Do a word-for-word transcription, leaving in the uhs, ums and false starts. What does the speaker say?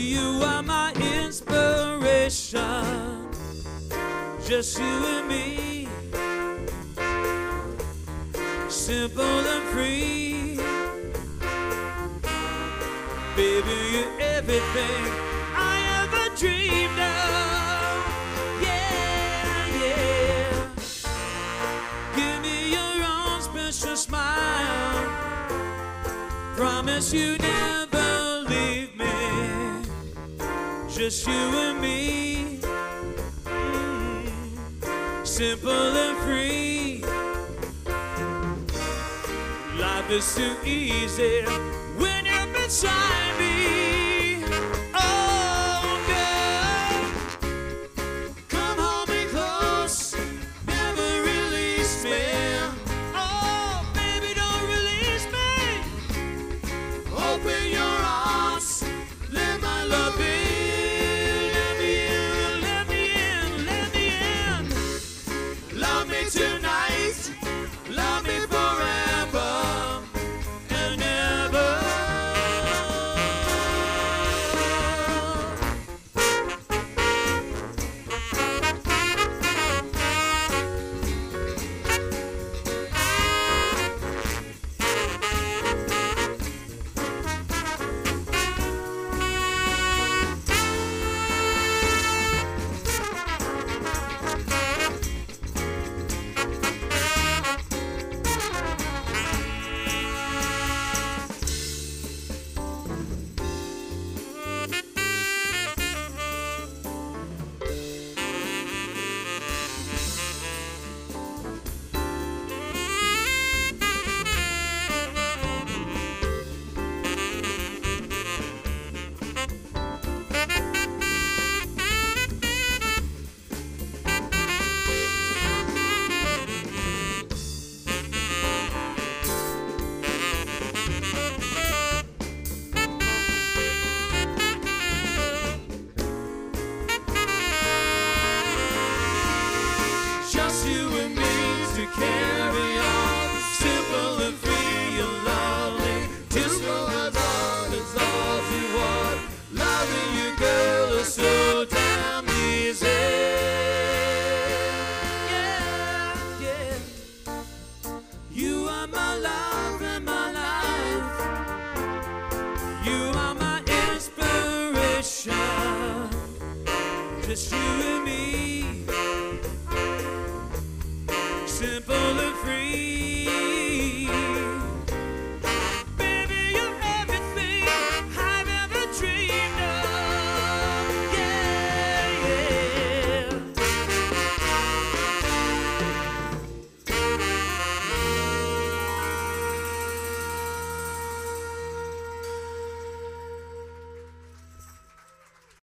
you are my inspiration. Just you and me, simple and free. Baby, you're everything I ever dreamed of. Yeah, yeah. Give me your own special smile. Promise you never leave me. Just you and me, mm, simple and free. Life is too easy when you're beside me. Oh, girl, come hold me close, never release me. Oh, baby, don't release me. Open your arms, let my love in. Let me in, let me in, let me in. Love me tonight, love me forever and ever. Just you and me to carry on, simple and free and lovely. Simple as all, it's all we want. Loving you, girl, is so damn easy. Yeah, yeah. You are my love and my life. You are my inspiration. Just you and me, simple and free.